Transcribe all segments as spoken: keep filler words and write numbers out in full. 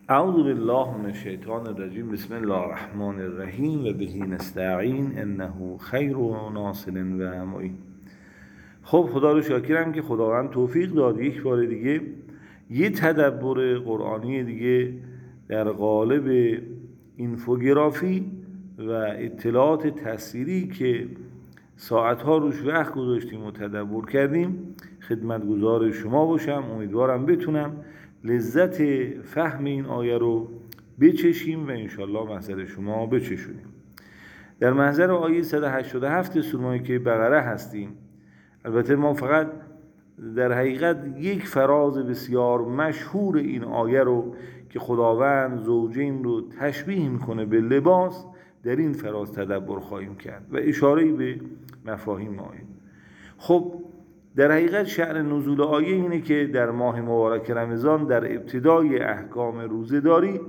اعوذ بالله من الشیطان الرجیم. بسم الله الرحمن الرحیم و به نستعین انه خیر و ناصر و معین. خب خدا رو شاکرم که خداوند توفیق داد یک بار دیگه یه تدبر قرآنی دیگه در قالب اینفوگرافی و اطلاعات تصویری که ساعتها روش وقت گذاشتیم و تدبر کردیم خدمتگزار شما باشم. امیدوارم بتونم لذت فهم این آیه رو بچشیم و انشالله محضر شما بچشونیم. در محضر آیه صد و هشتاد و هفت سوره که بقره هستیم. البته ما فقط در حقیقت یک فراز بسیار مشهور این آیه رو که خداوند زوجین رو تشبیه میکنه به لباس در این فراز تدبر خواهیم کرد و اشاره به مفاهیم آیه. خب در حقیقت شأن نزول آیه اینه که در ماه مبارک رمضان در ابتدای احکام روزه‌داری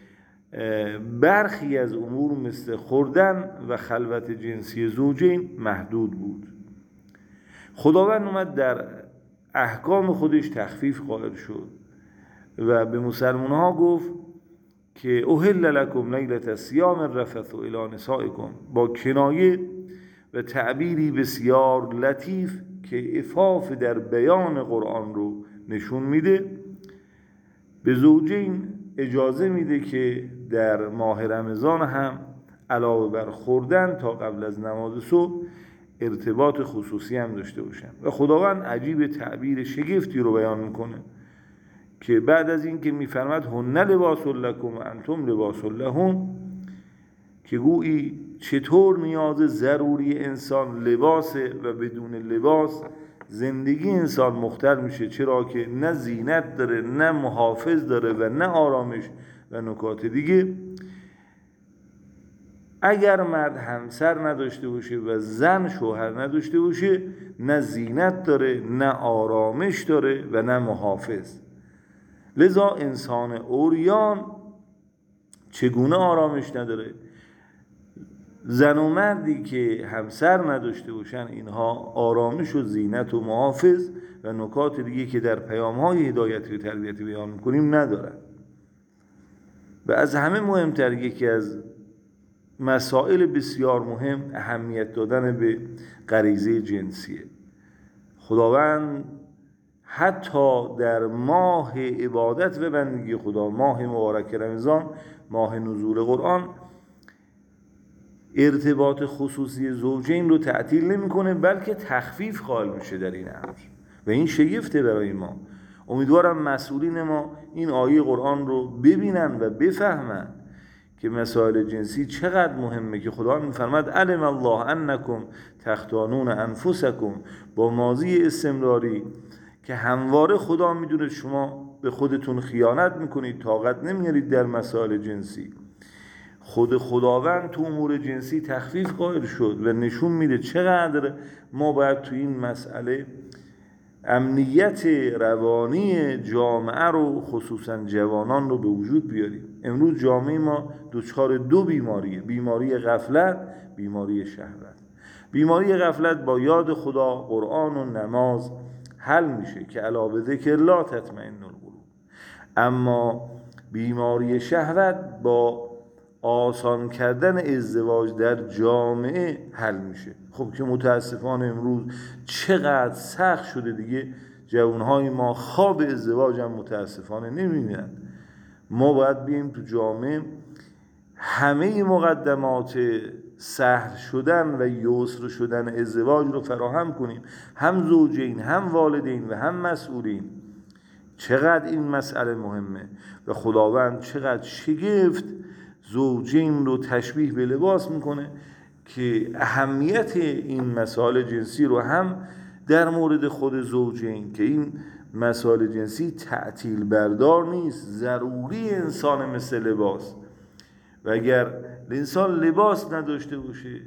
برخی از امور مثل خوردن و خلوت جنسی زوجین محدود بود. خداوند اومد در احکام خودش تخفیف قائل شد و به مسلمان ها گفت که احل لکم لیلة الصیام الرفث الی نسائکم، با کنایه و تعبیری بسیار لطیف که عفاف در بیان قرآن رو نشون میده، به زوجین اجازه میده که در ماه رمضان هم علاوه بر خوردن تا قبل از نماز صبح ارتباط خصوصی هم داشته باشن. و خداوند عجیب تعبیر شگفتی رو بیان میکنه که بعد از این که میفرماد هن لباس لکم و انتم لباس لهن، که گویی چطور نیاز ضروری انسان لباسه و بدون لباس زندگی انسان مختل میشه، چرا که نه زینت داره، نه محافظ داره و نه آرامش و نکات دیگه. اگر مرد همسر نداشته باشه و زن شوهر نداشته باشه، نه زینت داره، نه آرامش داره و نه محافظ. لذا انسان عریان چگونه آرامش نداره؟ زن و مردی که همسر نداشته باشن اینها آرامش و زینت و محافظ و نکات دیگه که در پیام‌های هدایتی و تربیتی بیان می‌کنیم ندارن. و از همه مهمتر یکی از مسائل بسیار مهم اهمیت دادن به غریزه جنسیه. خداوند حتی در ماه عبادت و بندگی خدا، ماه مبارک رمضان، ماه نزول قرآن، ارتباط خصوصی زوجین رو تعطیل نمی‌کنه، بلکه تخفیف قائل میشه در این امر و این شگفته برای ما. امیدوارم مسئولین ما این آیه قرآن رو ببینن و بفهمن که مسائل جنسی چقدر مهمه، که خدا می‌فرماد علم الله انکم تختانون انفسکم، با ماضی استمراری که همواره خدا میدونه شما به خودتون خیانت میکنید، طاقت نمیارید در مسائل جنسی. خود خداوند تو امور جنسی تخفیف قائل شد و نشون میده چقدر ما باید تو این مسئله امنیت روانی جامعه رو، خصوصا جوانان رو به وجود بیاریم. امروز جامعه ما دچار دو بیماریه، بیماری غفلت، بیماری شهوت. بیماری غفلت با یاد خدا، قرآن و نماز حل میشه که الا بذکر الله تطمئن القلوب. اما بیماری شهوت با آسان کردن ازدواج در جامعه حل میشه. خب که متاسفانه امروز چقدر سخت شده دیگه، جوانهای ما خواب ازدواج هم متاسفانه نمیبینن. ما باید بیم تو جامعه همه مقدمات سهل شدن و یسر شدن ازدواج رو فراهم کنیم، هم زوجین، هم والدین و هم مسئولین. چقدر این مسئله مهمه و خداوند چقدر شگفت زوجین رو تشبیه به لباس میکنه که اهمیت این مسائل جنسی رو هم در مورد خود زوجین، که این مسائل جنسی تعطیل بردار نیست، ضروری انسان مثل لباس. و اگر انسان لباس نداشته باشه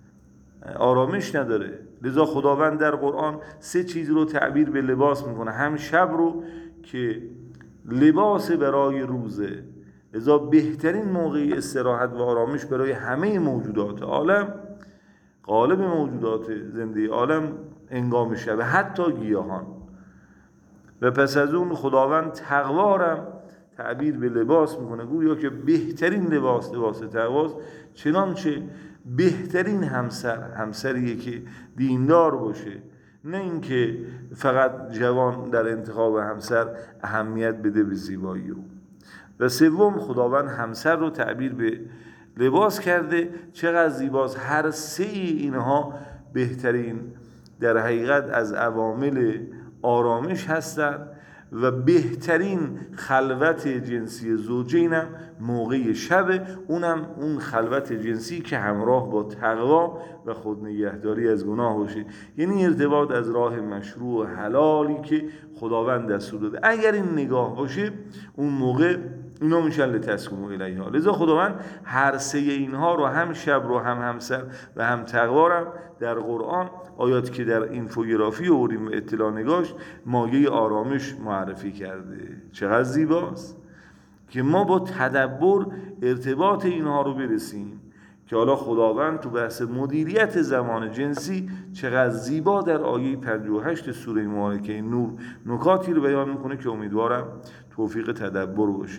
آرامش نداره. لذا خداوند در قرآن سه چیز رو تعبیر به لباس میکنه، هم شب رو که لباس برای روزه. لذا بهترین موقع استراحت و آرامش برای همه موجودات عالم، غالب موجودات زنده عالم، هنگام شب، حتی گیاهان. و پس از اون خداوند تقوارم تعبیر به لباس میکنه، گویا که بهترین لباس لباس تقواست. چنانچه بهترین همسر همسریه که دیندار باشه، نه اینکه فقط جوان در انتخاب همسر اهمیت بده به زیبایی او. و سوم، خداوند همسر رو تعبیر به لباس کرده. چقدر زیباست! هر سه اینها بهترین در حقیقت از عوامل آرامش هستند و بهترین خلوت جنسی زوجین هم موقع شب، اونم اون خلوت جنسی که همراه با تقوا و خود نگهداری از گناه باشه، یعنی ارتباط از راه مشروع و حلالی که خداوند دستور داده. اگر این نگاه باشه اون موقع اینا میشن لتسکنوا الیها. لذا خداوند هر سه اینها رو، هم شب رو، هم همسر و هم تقوا رو در قرآن، آیاتی که در اینفوگرافی آوردیم و اطلاع نگاش، مایه آرامش معرفی کرده. چقدر زیباست که ما با تدبر ارتباط اینها رو برسیم که حالا خداوند تو بحث مدیریت زمان جنسی چقدر زیبا در آیه پنجاه و هشت سوره مبارکه نور نکاتی رو بیان میکنه که امیدوارم توفیق تدبر باشه.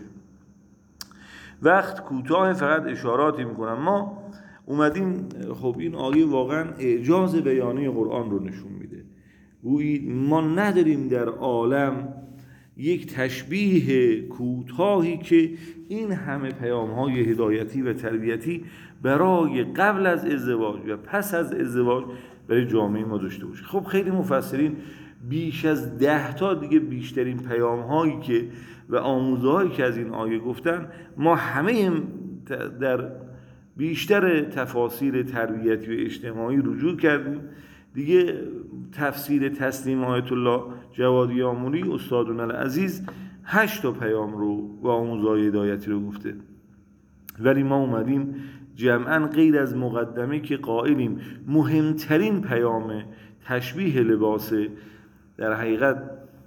وقت کوتاه، فقط اشاراتی میکنم. ما اومدیم، خب این آیه واقعا اعجاز بیانی قرآن رو نشون میده. گویی ما نداریم در عالم یک تشبیه کوتاهی که این همه پیام‌های هدایتی و تربیتی برای قبل از ازدواج و پس از ازدواج برای جامعه ما داشته باشه. خب خیلی مفسرین بیش از ده تا دیگه بیشترین پیام‌هایی که و آموزه‌هایی که از این آیه گفتن، ما همه در بیشتر تفاسیر تربیتی و اجتماعی رجوع کردیم. دیگه تفسیر تسلیم آیت الله جوادی آموری استادون العزیز هشت تا پیام رو و آموزهای هدایتی رو گفته، ولی ما اومدیم جمعاً غیر از مقدمه که قائلیم مهمترین پیام تشبیه لباس، در حقیقت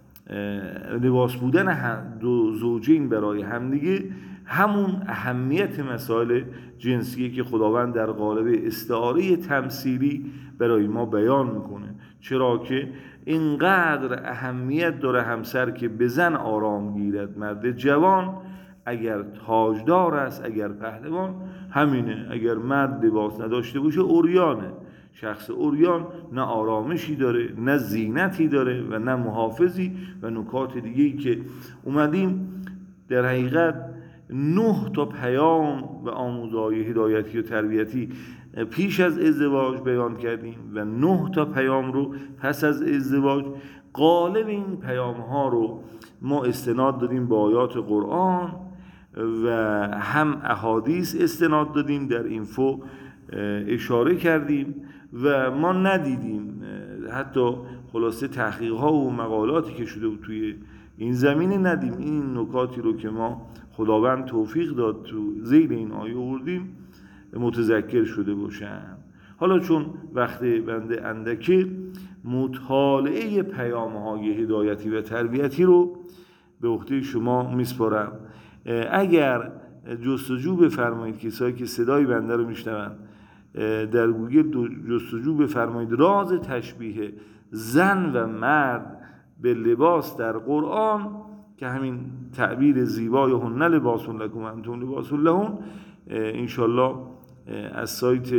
لباس بودن دو زوجین برای همدیگه، همون اهمیت مسائل جنسیه که خداوند در قالب استعاره تمثیلی برای ما بیان میکنه. چرا که اینقدر اهمیت داره همسر که به زن آرام گیرد. مرد جوان اگر تاجدار است، اگر پهلوان، همینه. اگر مرد لباس نداشته باشه عریانه. شخص عریان نه آرامشی داره، نه زینتی داره و نه محافظی و نکات دیگه‌ای که اومدیم در حقیقت نه تا پیام و آموزهای هدایتی و تربیتی پیش از ازدواج بیان کردیم و نه تا پیام رو پس از ازدواج. غالب این پیام ها رو ما استناد دادیم با آیات قرآن و هم احادیث استناد دادیم، در اینفو اشاره کردیم و ما ندیدیم حتی خلاصه تحقیق ها و مقالاتی که شده بود توی این زمینه ندیم این نکاتی رو که ما خداوند توفیق داد تو ذیل این آیه آوردیم متذکر شده باشم. حالا چون وقت بنده اندکه، مطالعه پیام‌های هدایتی و تربیتی رو به عهده شما میسپارم. اگر جستجو بفرمایید، کسایی که صدای بنده رو میشنون، در گوگل جستجو بفرمایید راز تشبیه زن و مرد به لباس در قرآن، که همین تعبیر زیبای هن لباس لکم و انتم لباس لهن، انشالله از سایت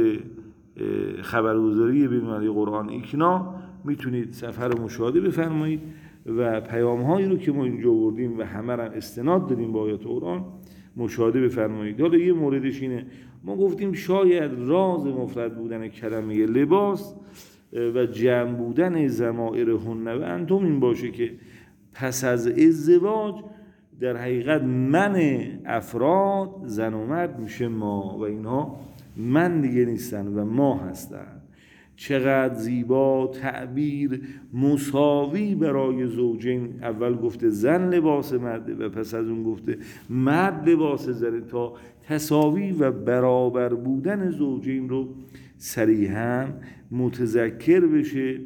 خبرگزاری بین‌المللی قرآن ایکنا میتونید صفحه رو مشاهده بفرمایید و پیام هایی رو که ما اینجا آوردیم و همه را استناد دادیم با آیات قرآن مشاهده بفرمایید. حالا یه موردش اینه، ما گفتیم شاید راز مفرد بودن کلمه لباس و جمع بودن ضمائر هن و انتم این باشه که پس از ازدواج در حقیقت من افراد زن و مرد میشه ما و اینها من دیگه نیستن و ما هستن. چقدر زیبا تعبیر مساوی برای زوجین. اول گفته زن لباس مرده و پس از اون گفته مرد لباس زنه، تا تساوی و برابر بودن زوجین رو صریحاً متذکر بشه.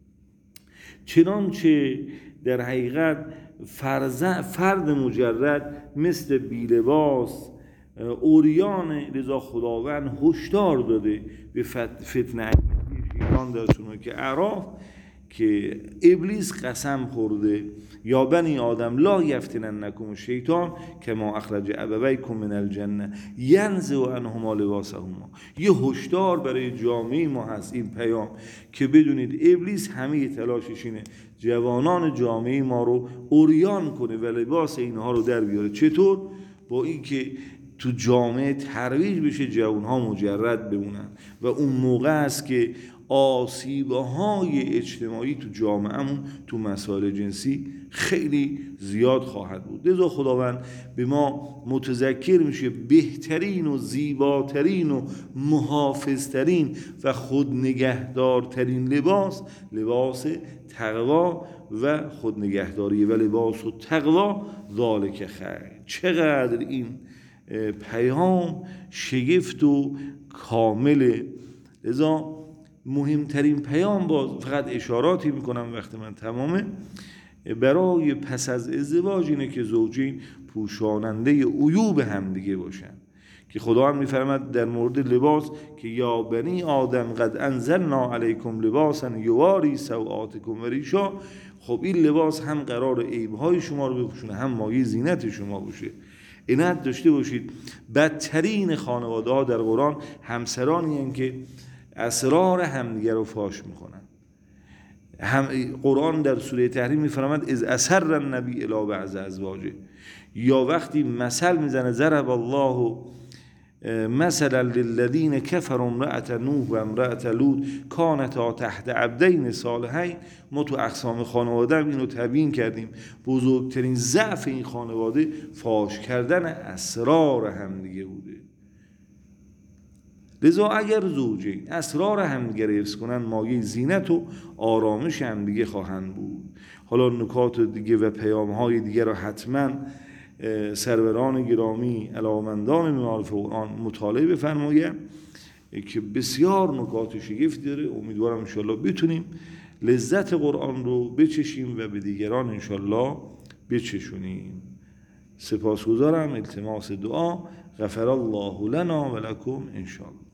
چنانچه در حقیقت فرد مجرد مثل بی لباس عریان، لذا خداوند هشدار داده به فتنه شیطان در سوره که اعراف که ابلیس قسم خورده یا بنی آدم لا یفتننکم الشیطان کما اخرج ابویکم من الجنه ینزع عنهما لباسهما. یه هشدار برای جامعه ما هست این پیام که بدونید ابلیس همه تلاشش اینه جوانان جامعه ما رو عریان کنه و لباس اینها رو در بیاره. چطور؟ با اینکه تو جامعه ترویج بشه جوانها مجرد بمونن و اون موقع است که آسیب‌های اجتماعی تو جامعهمون تو مسائل جنسی خیلی زیاد خواهد بود. لذا خداوند به ما متذکر میشه بهترین و زیباترین و محافظترین و خودنگهدارترین لباس لباس تقوا و خودنگهداری و لباس و تقوا ذالک خیر. چقدر این پیام شگفت و کامله. لذا مهمترین پیام باز فقط اشاراتی میکنم وقت من تمامه برای پس از ازدواج اینه که زوجین پوشاننده عیوب همدیگه باشن که خدا هم میفرماد در مورد لباس که یا بنی آدم قد انزلنا علیکم لباسا یواری سوآتکم و ریشا. خب این لباس هم قرار عیبهای شما رو بپوشونه هم مایه زینت شما باشه. عنایت داشته باشید بدترین خانواده ها در قرآن همسرانی هستند که اسرار همدیگر رو فاش میکنن. هم قرآن در سوره تحریم میفرماد از اسر النبی الی بعض ازواجه، یا وقتی مثل میزنه ضرب الله مثلا للذین کفروا امرأة نوح و امرأة لوط کانتا تحت عبدین صالحین. ما تو اقسام خانواده هم اینو تبیین کردیم. بزرگترین ضعف این خانواده فاش کردن اسرار همدیگه بوده. لذا اگر زوجین اسرار همدیگه رو حفظ کنن مایه زینت و آرامش همدیگه خواهند بود. حالا نکات دیگه و پیام‌های دیگه رو حتما سروران گرامی علاقه‌مندان معارف قرآن مطالعه بفرمایید که بسیار نکات شگفتی داره. امیدوارم انشالله بتونیم لذت قرآن رو بچشیم و به دیگران انشالله بچشونیم. سپاسگزارم. التماس دعا غفر الله لنا و لکم انشالله.